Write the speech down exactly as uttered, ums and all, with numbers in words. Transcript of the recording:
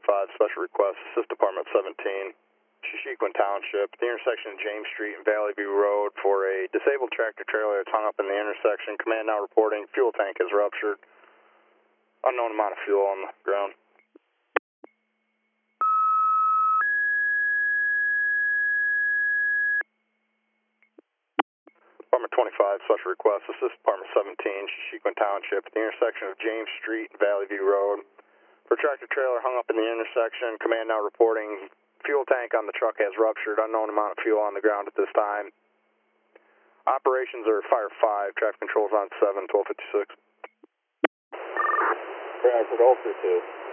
twenty-five, special request, assist Department seventeen, Shishiquin Township, the intersection of James Street and Valley View Road for a disabled tractor trailer that's hung up in the intersection. Command now reporting fuel tank is ruptured. Unknown amount of fuel on the ground. Department twenty-five, special request, assist Department seventeen, Shishiquin Township, the intersection of James Street and Valley View Road for a tractor trailer hung up in the intersection. Command now reporting fuel tank on the truck has ruptured. Unknown amount of fuel on the ground at this time. Operations are Fire five, traffic controls on seven, twelve fifty-six. Bradford, Ulster two.